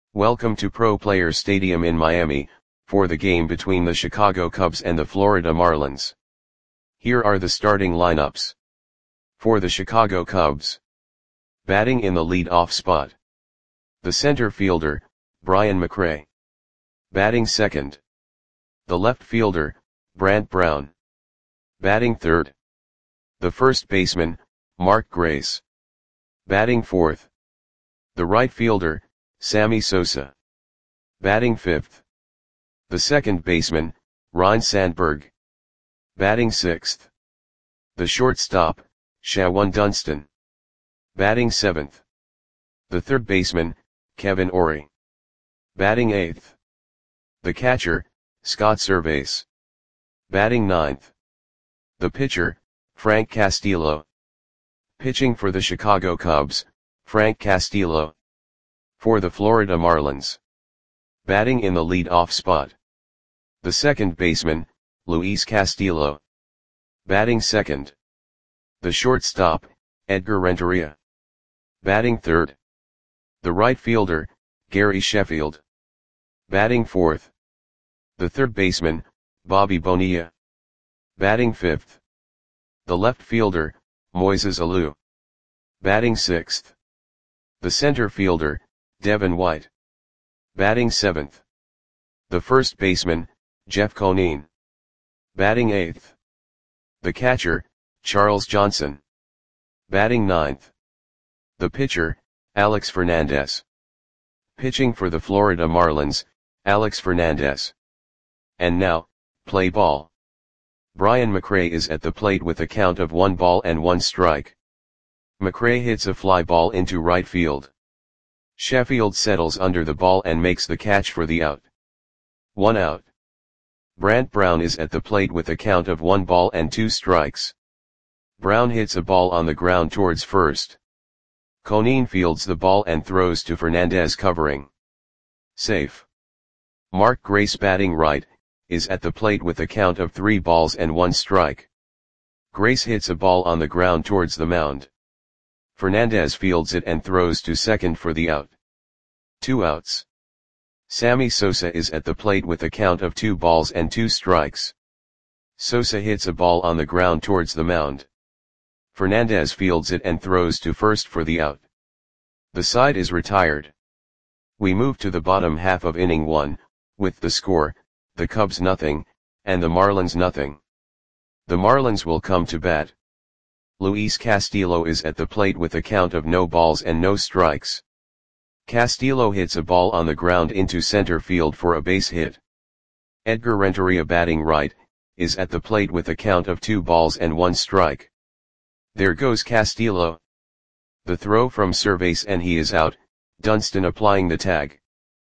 Welcome to Pro Players Stadium in Miami, for the game between the Chicago Cubs and the Florida Marlins. Here are the starting lineups. For the Chicago Cubs. Batting in the lead-off spot. The center fielder, Brian McRae. Batting second. The left fielder, Brant Brown. Batting third. The first baseman, Mark Grace. Batting fourth. The right fielder, Sammy Sosa. Batting fifth. The second baseman, Ryne Sandberg. Batting sixth. The shortstop, Shawon Dunston. Batting seventh. The third baseman, Kevin Orie. Batting eighth. The catcher, Scott Servais. Batting ninth. The pitcher, Frank Castillo. Pitching for the Chicago Cubs, Frank Castillo. For the Florida Marlins. Batting in the lead-off spot. The second baseman, Luis Castillo. Batting second. The shortstop, Edgar Renteria. Batting third. The right fielder, Gary Sheffield. Batting fourth. The third baseman, Bobby Bonilla. Batting fifth. The left fielder, Moises Alou. Batting sixth. The center fielder, Devin White. Batting seventh. The first baseman, Jeff Conine. Batting eighth. The catcher, Charles Johnson. Batting ninth. The pitcher, Alex Fernandez. Pitching for the Florida Marlins, Alex Fernandez. And now, play ball. Brian McRae is at the plate with a count of 1-1 McRae hits a fly ball into right field. Sheffield settles under the ball and makes the catch for the out. 1 out. Brant Brown is at the plate with a count of 1-2. Brown hits a ball on the ground towards first. Conine fields the ball and throws to Fernandez covering. Safe. Mark Grace batting right, is at the plate with a count of 3-1. Grace hits a ball on the ground towards the mound. Fernandez fields it and throws to second for the out. 2 outs. Sammy Sosa is at the plate with a count of 2-2. Sosa hits a ball on the ground towards the mound. Fernandez fields it and throws to first for the out. The side is retired. We move to the bottom half of inning 1, with the score, the Cubs nothing, and the Marlins nothing. The Marlins will come to bat. Luis Castillo is at the plate with a count of no balls and no strikes. Castillo hits a ball on the ground into center field for a base hit. Edgar Renteria batting right, is at the plate with a count of 2-1. There goes Castillo. The throw from Servais and he is out, Dunston applying the tag.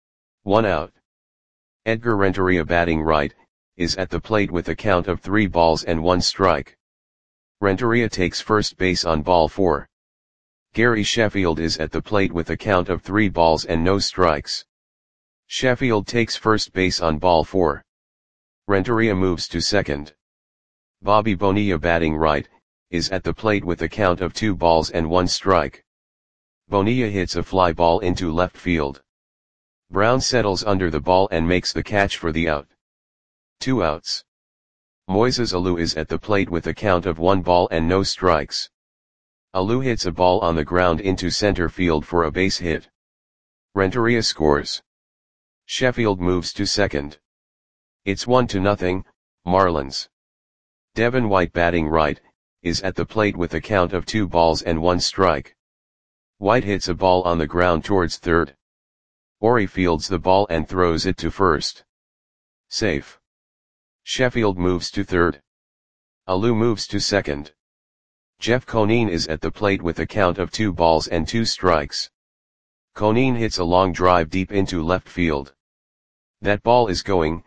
1 out. Edgar Renteria batting right, is at the plate with a count of 3-1. Renteria takes first base on ball 4. Gary Sheffield is at the plate with a count of 3-0. Sheffield takes first base on ball 4. Renteria moves to second. Bobby Bonilla batting right, is at the plate with a count of 2-1. Bonilla hits a fly ball into left field. Brown settles under the ball and makes the catch for the out. 2 outs. Moises Alou is at the plate with a count of 1-0. Alou hits a ball on the ground into center field for a base hit. Renteria scores. Sheffield moves to second. It's 1-0, Marlins. Devin White batting right, is at the plate with a count of 2-1. White hits a ball on the ground towards third. Orie fields the ball and throws it to first. Safe. Sheffield moves to third. Alou moves to second. Jeff Conine is at the plate with a count of 2-2. Conine hits a long drive deep into left field. That ball is gone.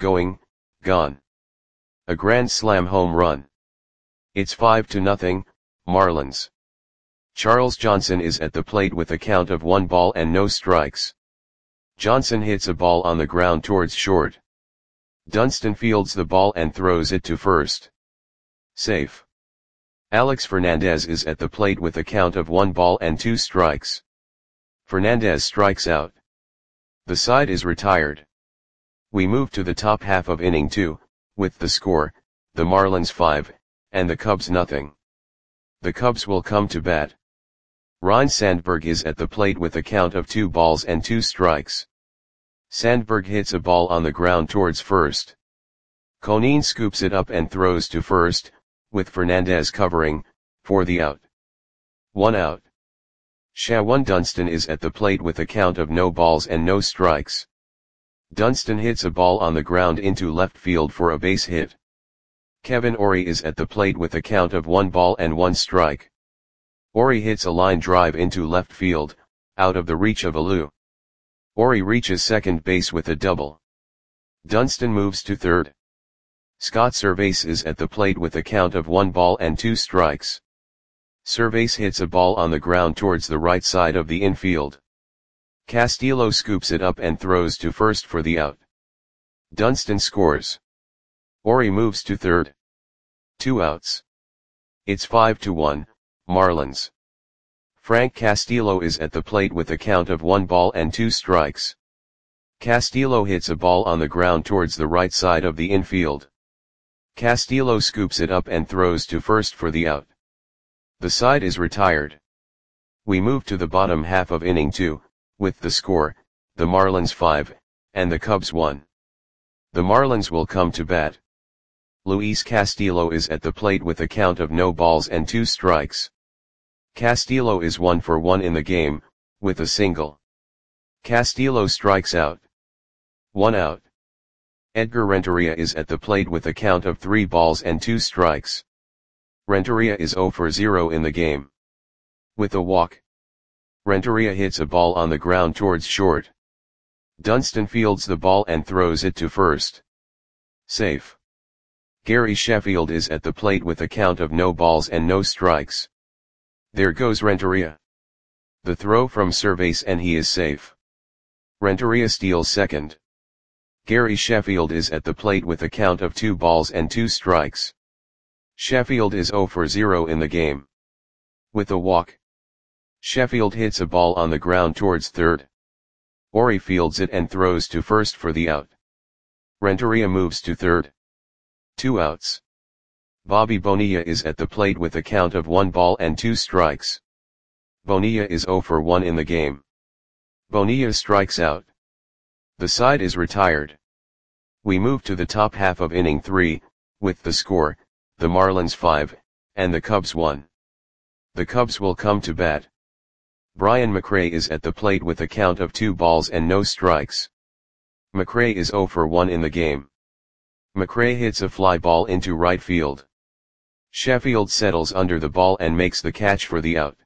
A grand slam home run. It's 5-0, Marlins. Charles Johnson is at the plate with a count of 1-0. Johnson hits a ball on the ground towards short. Dunston fields the ball and throws it to first. Safe. Alex Fernandez is at the plate with a count of 1-2. Fernandez strikes out. The side is retired. We move to the top half of inning 2, with the score, the Marlins 5, and the Cubs nothing. The Cubs will come to bat. Ryne Sandberg is at the plate with a count of 2 balls and 2 strikes. Sandberg hits a ball on the ground towards first. Conine scoops it up and throws to first, with Fernandez covering, for the out. 1 out. Shawan Dunston is at the plate with a count of no balls and no strikes. Dunston hits a ball on the ground into left field for a base hit. Kevin Orie is at the plate with a count of 1 ball and 1 strike. Orie hits a line drive into left field, out of the reach of Alou. Orie reaches second base with a double. Dunston moves to third. Scott Servais is at the plate with a count of 1 ball and 2 strikes. Servais hits a ball on the ground towards the right side of the infield. Castillo scoops it up and throws to first for the out. Dunston scores. Orie moves to third. 2 outs. It's 5-1, Marlins. Frank Castillo is at the plate with a count of 1 ball and 2 strikes. Castillo hits a ball on the ground towards the right side of the infield. Castillo scoops it up and throws to first for the out. The side is retired. We move to the bottom half of inning 2, with the score, the Marlins 5, and the Cubs 1. The Marlins will come to bat. Luis Castillo is at the plate with a count of no balls and 2 strikes. Castillo is 1 for 1 in the game, with a single. Castillo strikes out. 1 out. Edgar Renteria is at the plate with a count of 3 balls and 2 strikes. Renteria is 0 for 0 in the game. With a walk. Renteria hits a ball on the ground towards short. Dunston fields the ball and throws it to first. Safe. Gary Sheffield is at the plate with a count of no balls and no strikes. There goes Renteria. The throw from Servais and he is safe. Renteria steals second. Gary Sheffield is at the plate with a count of 2 balls and 2 strikes. Sheffield is 0 for 0 in the game. With a walk. Sheffield hits a ball on the ground towards third. Orie fields it and throws to first for the out. Renteria moves to third. 2 outs. Bobby Bonilla is at the plate with a count of 1 ball and 2 strikes. Bonilla is 0 for 1 in the game. Bonilla strikes out. The side is retired. We move to the top half of inning 3, with the score, the Marlins 5, and the Cubs 1. The Cubs will come to bat. Brian McRae is at the plate with a count of 2 balls and no strikes. McRae is 0 for 1 in the game. McRae hits a fly ball into right field. Sheffield settles under the ball and makes the catch for the out.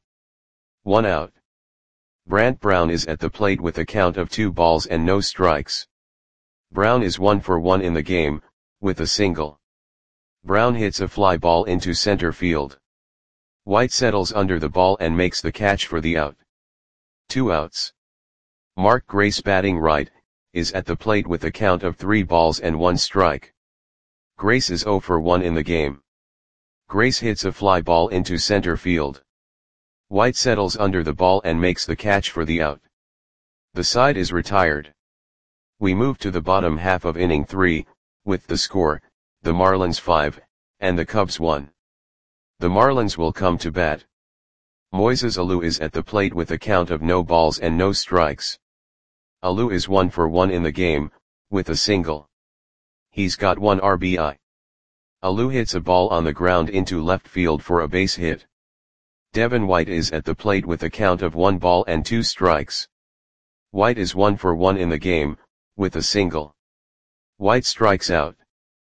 1 out. Brant Brown is at the plate with a count of 2 balls and no strikes. Brown is 1 for 1 in the game, with a single. Brown hits a fly ball into center field. White settles under the ball and makes the catch for the out. 2 outs. Mark Grace, batting right, is at the plate with a count of 3 balls and 1 strike. Grace is 0 for 1 in the game. Grace hits a fly ball into center field. White settles under the ball and makes the catch for the out. The side is retired. We move to the bottom half of inning 3, with the score, the Marlins 5, and the Cubs 1. The Marlins will come to bat. Moises Alou is at the plate with a count of no balls and no strikes. Alou is 1 for 1 in the game, with a single. He's got 1 RBI. Alou hits a ball on the ground into left field for a base hit. Devin White is at the plate with a count of 1 ball and 2 strikes. White is 1 for 1 in the game, with a single. White strikes out.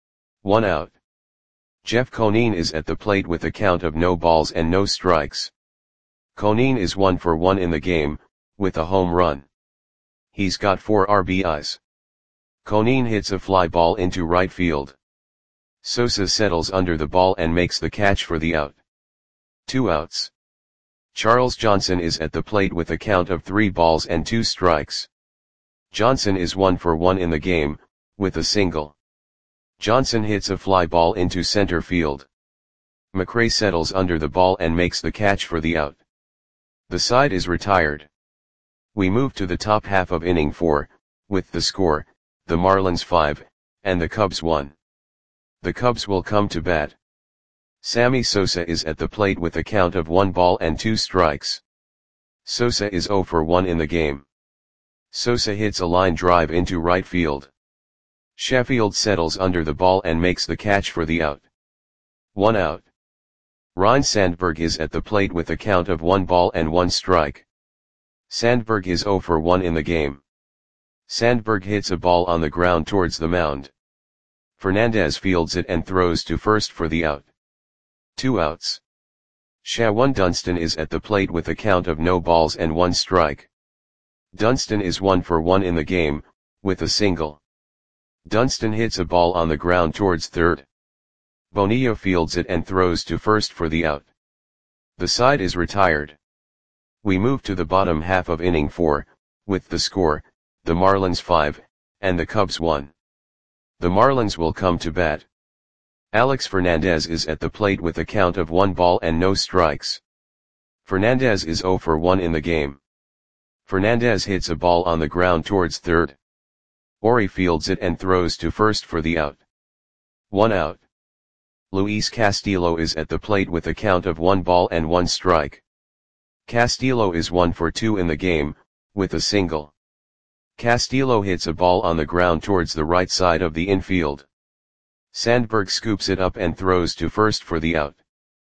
1 out. Jeff Conine is at the plate with a count of no balls and no strikes. Conine is 1 for 1 in the game, with a home run. He's got 4 RBIs. Conine hits a fly ball into right field. Sosa settles under the ball and makes the catch for the out. 2 outs. Charles Johnson is at the plate with a count of 3 balls and 2 strikes. Johnson is 1 for 1 in the game, with a single. Johnson hits a fly ball into center field. McRae settles under the ball and makes the catch for the out. The side is retired. We move to the top half of inning 4, with the score, the Marlins 5, and the Cubs 1. The Cubs will come to bat. Sammy Sosa is at the plate with a count of 1 ball and 2 strikes. Sosa is 0 for 1 in the game. Sosa hits a line drive into right field. Sheffield settles under the ball and makes the catch for the out. 1 out. Ryne Sandberg is at the plate with a count of 1 ball and 1 strike. Sandberg is 0 for 1 in the game. Sandberg hits a ball on the ground towards the mound. Fernandez fields it and throws to first for the out. 2 outs. Shawan Dunston is at the plate with a count of no balls and 1 strike. Dunston is 1 for 1 in the game, with a single. Dunston hits a ball on the ground towards third. Bonilla fields it and throws to first for the out. The side is retired. We move to the bottom half of inning 4, with the score, the Marlins 5, and the Cubs 1. The Marlins will come to bat. Alex Fernandez is at the plate with a count of 1 ball and no strikes. Fernandez is 0 for 1 in the game. Fernandez hits a ball on the ground towards third. Ori fields it and throws to first for the out. 1 out. Luis Castillo is at the plate with a count of 1 ball and 1 strike. Castillo is 1 for 2 in the game, with a single. Castillo hits a ball on the ground towards the right side of the infield. Sandberg scoops it up and throws to first for the out.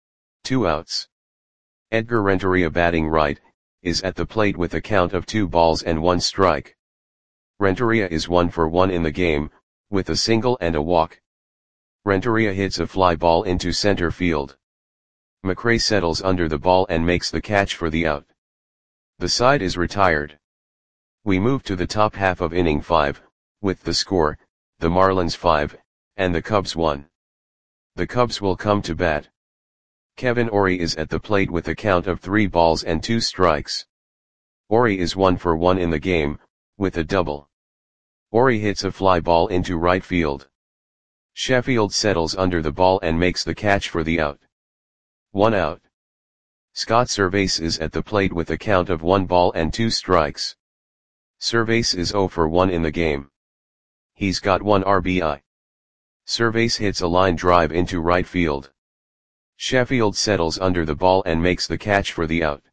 2 outs. Edgar Renteria, batting right, is at the plate with a count of 2 balls and 1 strike. Renteria is 1 for 1 in the game, with a single and a walk. Renteria hits a fly ball into center field. McRae settles under the ball and makes the catch for the out. The side is retired. We move to the top half of inning 5, with the score, the Marlins 5, and the Cubs 1. The Cubs will come to bat. Kevin Ori is at the plate with a count of 3 balls and 2 strikes. Ori is 1 for 1 in the game, with a double. Ori hits a fly ball into right field. Sheffield settles under the ball and makes the catch for the out. 1 out. Scott Servais is at the plate with a count of 1 ball and 2 strikes. Servais is 0 for 1 in the game. He's got 1 RBI. Servais hits a line drive into right field. Sheffield settles under the ball and makes the catch for the out.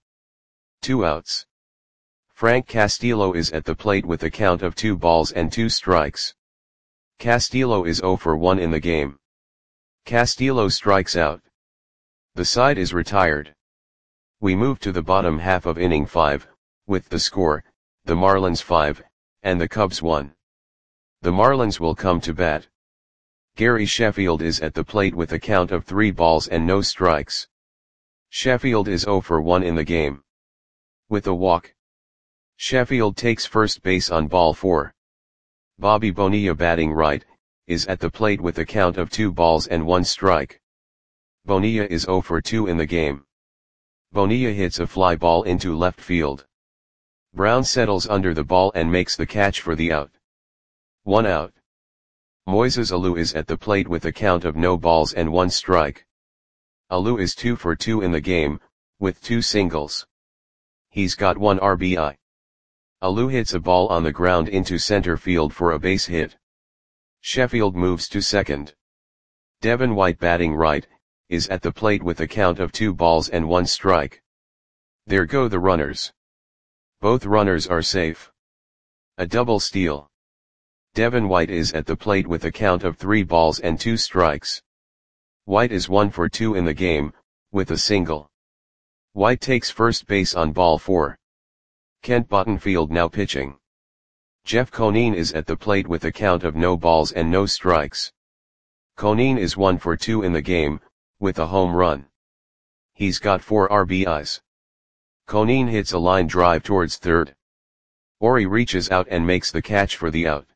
2 outs. Frank Castillo is at the plate with a count of 2 balls and 2 strikes. Castillo is 0 for 1 in the game. Castillo strikes out. The side is retired. We move to the bottom half of inning 5, with the score, the Marlins 5, and the Cubs 1. The Marlins will come to bat. Gary Sheffield is at the plate with a count of 3 balls and no strikes. Sheffield is 0 for 1 in the game. With a walk. Sheffield takes first base on ball 4. Bobby Bonilla, batting right, is at the plate with a count of 2 balls and 1 strike. Bonilla is 0 for 2 in the game. Bonilla hits a fly ball into left field. Brown settles under the ball and makes the catch for the out. 1 out. Moises Alou is at the plate with a count of no balls and 1 strike. Alou is 2 for 2 in the game, with 2 singles. He's got 1 RBI. Alou hits a ball on the ground into center field for a base hit. Sheffield moves to second. Devin White, batting right, is at the plate with a count of 2 balls and 1 strike. There go the runners. Both runners are safe. A double steal. Devin White is at the plate with a count of 3 balls and 2 strikes. White is 1 for 2 in the game, with a single. White takes first base on ball 4. Kent Bottenfield now pitching. Jeff Conine is at the plate with a count of no balls and no strikes. Conine is 1 for 2 in the game, with a home run. He's got 4 RBIs. Conine hits a line drive towards third. Ori reaches out and makes the catch for the out.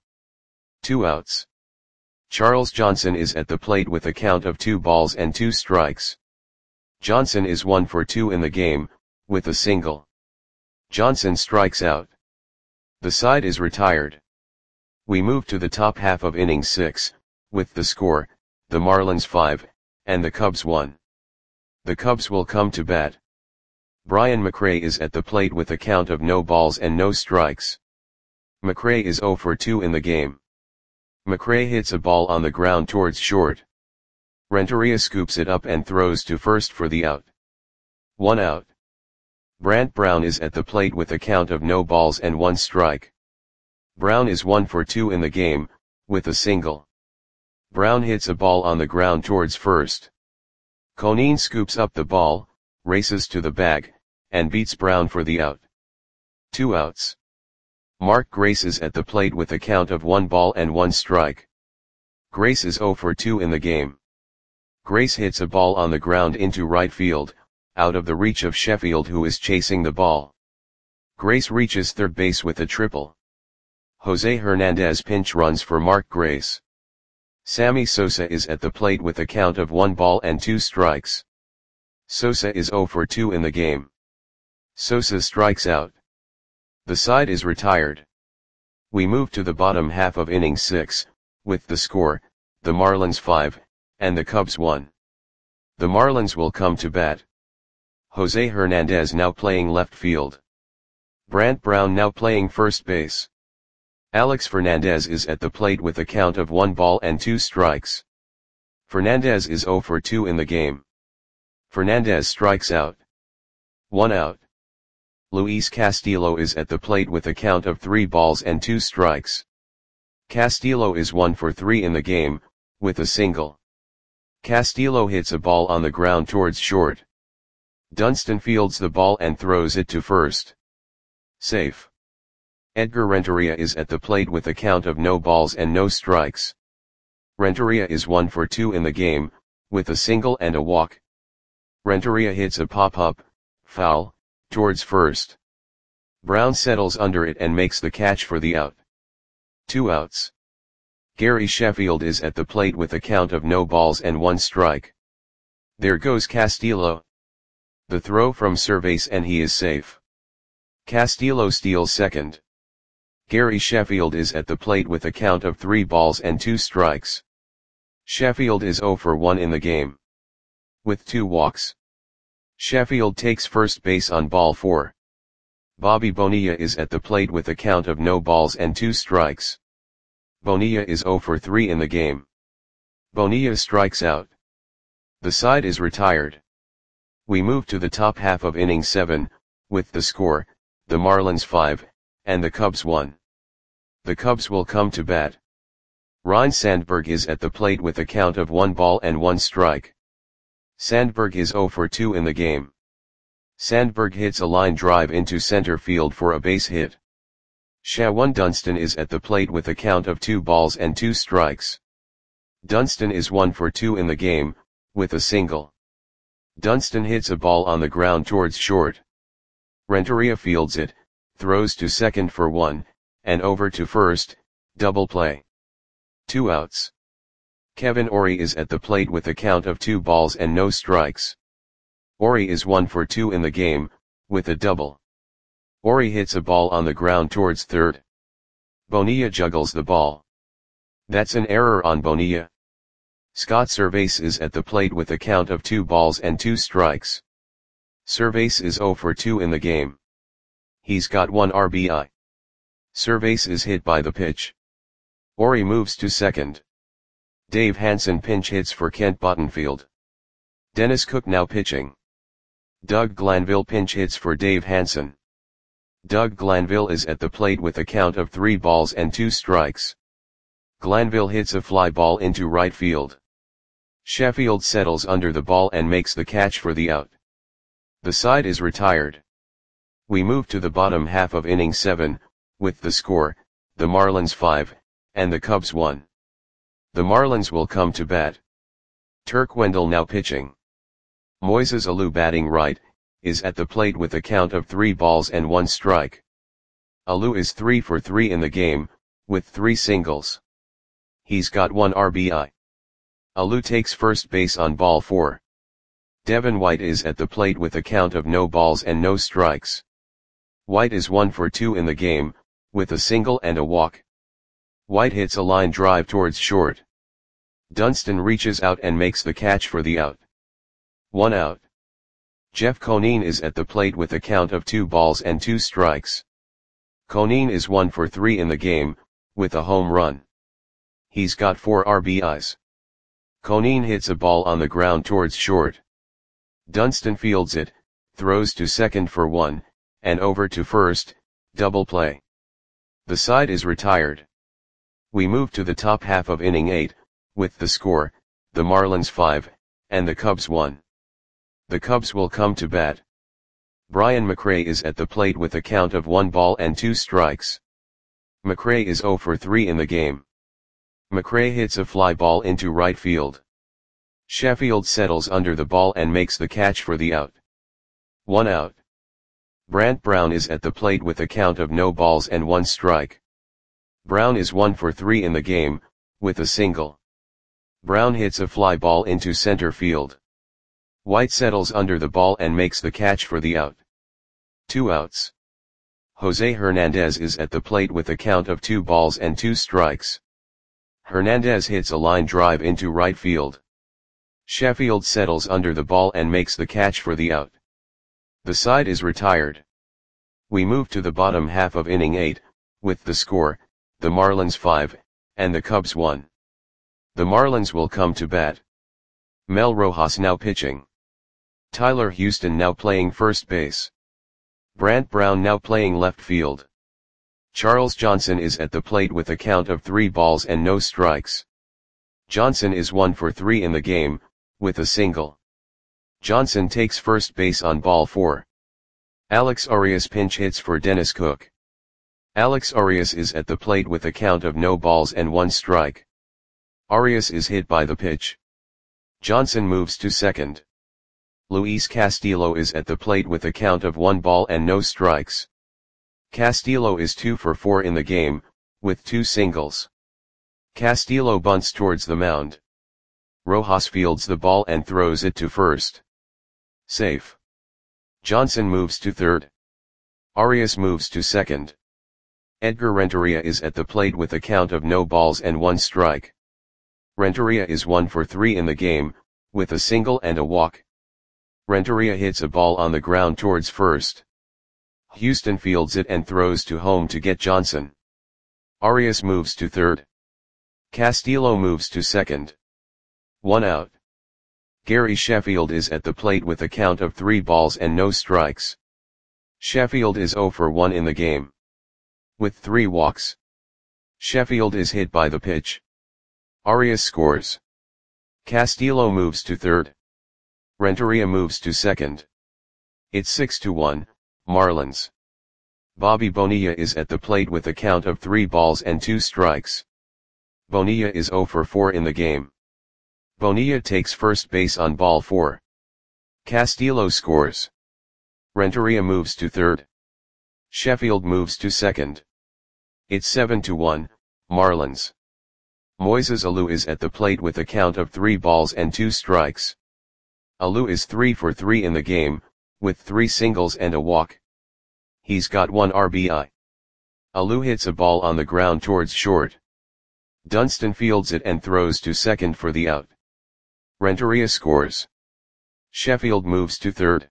2 outs. Charles Johnson is at the plate with a count of 2 balls and 2 strikes. Johnson is 1 for 2 in the game, with a single. Johnson strikes out. The side is retired. We move to the top half of inning 6, with the score, the Marlins 5, and the Cubs 1. The Cubs will come to bat. Brian McRae is at the plate with a count of no balls and no strikes. McRae is 0 for 2 in the game. McRae hits a ball on the ground towards short. Renteria scoops it up and throws to first for the out. 1 out. Brant Brown is at the plate with a count of no balls and 1 strike. Brown is 1 for 2 in the game, with a single. Brown hits a ball on the ground towards first. Conine scoops up the ball, races to the bag, and beats Brown for the out. 2 outs. Mark Grace is at the plate with a count of 1 ball and 1 strike. Grace is 0 for 2 in the game. Grace hits a ball on the ground into right field, out of the reach of Sheffield, who is chasing the ball. Grace reaches third base with a triple. Jose Hernandez pinch runs for Mark Grace. Sammy Sosa is at the plate with a count of 1 ball and 2 strikes. Sosa is 0 for 2 in the game. Sosa strikes out. The side is retired. We move to the bottom half of inning 6, with the score, the Marlins 5, and the Cubs 1. The Marlins will come to bat. Jose Hernandez now playing left field. Brant Brown now playing first base. Alex Fernandez is at the plate with a count of 1 ball and 2 strikes. Fernandez is 0 for 2 in the game. Fernandez strikes out. 1 out. Luis Castillo is at the plate with a count of 3 balls and 2 strikes. Castillo is 1 for 3 in the game, with a single. Castillo hits a ball on the ground towards short. Dunston fields the ball and throws it to first. Safe. Edgar Renteria is at the plate with a count of no balls and no strikes. Renteria is 1 for 2 in the game, with a single and a walk. Renteria hits a pop-up, foul, towards first. Brown settles under it and makes the catch for the out. 2 outs. Gary Sheffield is at the plate with a count of no balls and 1 strike. There goes Castillo. The throw from Cervais and he is safe. Castillo steals second. Gary Sheffield is at the plate with a count of 3 balls and 2 strikes. Sheffield is 0 for 1 in the game. With 2 walks. Sheffield takes first base on ball 4. Bobby Bonilla is at the plate with a count of no balls and 2 strikes. Bonilla is 0 for 3 in the game. Bonilla strikes out. The side is retired. We move to the top half of inning 7, with the score, the Marlins 5, and the Cubs 1. The Cubs will come to bat. Ryne Sandberg is at the plate with a count of 1 ball and 1 strike. Sandberg is 0 for 2 in the game. Sandberg hits a line drive into center field for a base hit. Shawan Dunston is at the plate with a count of 2 balls and 2 strikes. Dunston is 1 for 2 in the game, with a single. Dunston hits a ball on the ground towards short. Renteria fields it, throws to second for 1, and over to first, double play. 2 outs. Kevin Orie is at the plate with a count of 2 balls and no strikes. Orie is 1 for 2 in the game, with a double. Orie hits a ball on the ground towards third. Bonilla juggles the ball. That's an error on Bonilla. Scott Cervais is at the plate with a count of 2 balls and 2 strikes. Cervais is 0 for 2 in the game. He's got 1 RBI. Cervais is hit by the pitch. Orie moves to second. Dave Hansen pinch hits for Kent Bottenfield. Dennis Cook now pitching. Doug Glanville pinch hits for Dave Hansen. Doug Glanville is at the plate with a count of 3 balls and 2 strikes. Glanville hits a fly ball into right field. Sheffield settles under the ball and makes the catch for the out. The side is retired. We move to the bottom half of inning 7, with the score, the Marlins 5, and the Cubs 1. The Marlins will come to bat. Turk Wendell now pitching. Moises Alou batting right, is at the plate with a count of 3 balls and 1 strike. Alou is 3 for 3 in the game, with 3 singles. He's got 1 RBI. Alou takes first base on ball 4. Devin White is at the plate with a count of no balls and no strikes. White is 1 for 2 in the game, with a single and a walk. White hits a line drive towards short. Dunston reaches out and makes the catch for the out. 1 out. Jeff Conine is at the plate with a count of 2 balls and 2 strikes. Conine is 1 for 3 in the game, with a home run. He's got 4 RBIs. Conine hits a ball on the ground towards short. Dunston fields it, throws to second for 1, and over to first, double play. The side is retired. We move to the top half of inning 8, with the score, the Marlins 5, and the Cubs 1. The Cubs will come to bat. Brian McRae is at the plate with a count of 1 ball and 2 strikes. McRae is 0 for 3 in the game. McRae hits a fly ball into right field. Sheffield settles under the ball and makes the catch for the out. 1 out. Brant Brown is at the plate with a count of no balls and 1 strike. Brown is 1 for 3 in the game, with a single. Brown hits a fly ball into center field. White settles under the ball and makes the catch for the out. 2 outs. Jose Hernandez is at the plate with a count of 2 balls and 2 strikes. Hernandez hits a line drive into right field. Sheffield settles under the ball and makes the catch for the out. The side is retired. We move to the bottom half of inning 8, with the score, the Marlins 5, and the Cubs 1. The Marlins will come to bat. Mel Rojas now pitching. Tyler Houston now playing first base. Brant Brown now playing left field. Charles Johnson is at the plate with a count of 3 balls and no strikes. Johnson is 1 for 3 in the game, with a single. Johnson takes first base on ball 4. Alex Arias pinch hits for Dennis Cook. Alex Arias is at the plate with a count of no balls and 1 strike. Arias is hit by the pitch. Johnson moves to second. Luis Castillo is at the plate with a count of 1 ball and no strikes. Castillo is 2 for 4 in the game, with 2 singles. Castillo bunts towards the mound. Rojas fields the ball and throws it to first. Safe. Johnson moves to third. Arias moves to second. Edgar Renteria is at the plate with a count of no balls and 1 strike. Renteria is 1 for 3 in the game, with a single and a walk. Renteria hits a ball on the ground towards first. Houston fields it and throws to home to get Johnson. Arias moves to third. Castillo moves to second. 1 out. Gary Sheffield is at the plate with a count of 3 balls and no strikes. Sheffield is 0 for 1 in the game, with 3 walks. Sheffield is hit by the pitch. Arias scores. Castillo moves to third. Renteria moves to second. It's 6-1, Marlins. Bobby Bonilla is at the plate with a count of 3 balls and 2 strikes. Bonilla is 0 for 4 in the game. Bonilla takes first base on ball 4. Castillo scores. Renteria moves to third. Sheffield moves to second. It's 7-1, Marlins. Moises Alou is at the plate with a count of 3 balls and 2 strikes. Alou is 3 for 3 in the game, with 3 singles and a walk. He's got 1 RBI. Alou hits a ball on the ground towards short. Dunston fields it and throws to second for the out. Renteria scores. Sheffield moves to third.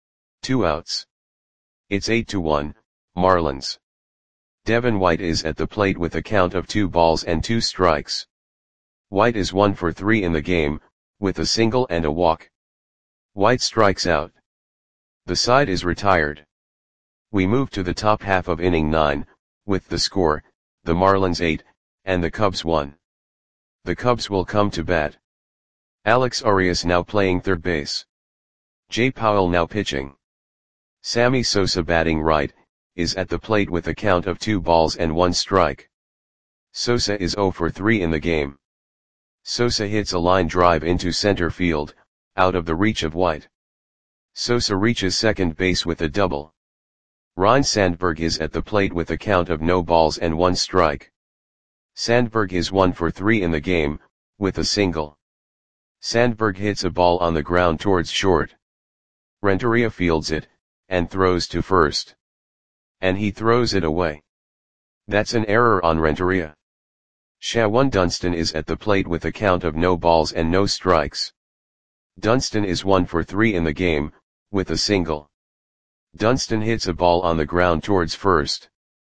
2 outs. It's 8-1, Marlins. Devin White is at the plate with a count of 2 balls and 2 strikes. White is 1 for 3 in the game, with a single and a walk. White strikes out. The side is retired. We move to the top half of inning 9, with the score, the Marlins 8, and the Cubs 1. The Cubs will come to bat. Alex Arias now playing third base. Jay Powell now pitching. Sammy Sosa batting right, is at the plate with a count of 2 balls and 1 strike. Sosa is 0 for 3 in the game. Sosa hits a line drive into center field, out of the reach of White. Sosa reaches second base with a double. Ryne Sandberg is at the plate with a count of no balls and 1 strike. Sandberg is 1 for 3 in the game, with a single. Sandberg hits a ball on the ground towards short. Renteria fields it, and throws to first. And he throws it away. That's an error on Renteria. Shawan Dunston is at the plate with a count of no balls and no strikes. Dunston is 1 for 3 in the game, with a single. Dunston hits a ball on the ground towards first.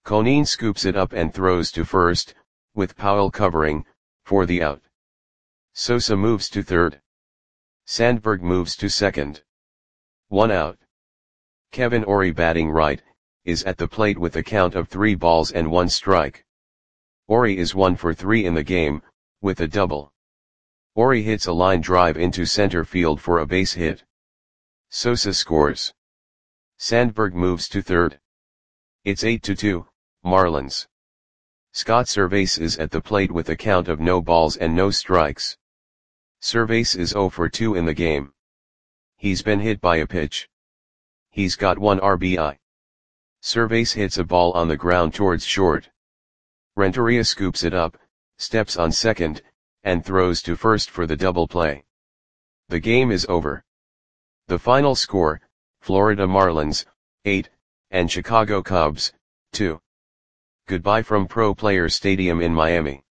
Conine scoops it up and throws to first, with Powell covering, for the out. Sosa moves to third. Sandberg moves to second. 1 out. Kevin Orie, batting right, is at the plate with a count of 3 balls and 1 strike. Orie is 1 for 3 in the game, with a double. Orie hits a line drive into center field for a base hit. Sosa scores. Sandberg moves to third. It's 8-2, Marlins. Scott Servais is at the plate with a count of no balls and no strikes. Servais is 0 for 2 in the game. He's been hit by a pitch. He's got 1 RBI. Servais hits a ball on the ground towards short. Renteria scoops it up, steps on second, and throws to first for the double play. The game is over. The final score, Florida Marlins, 8, and Chicago Cubs, 2. Goodbye from Pro Players Stadium in Miami.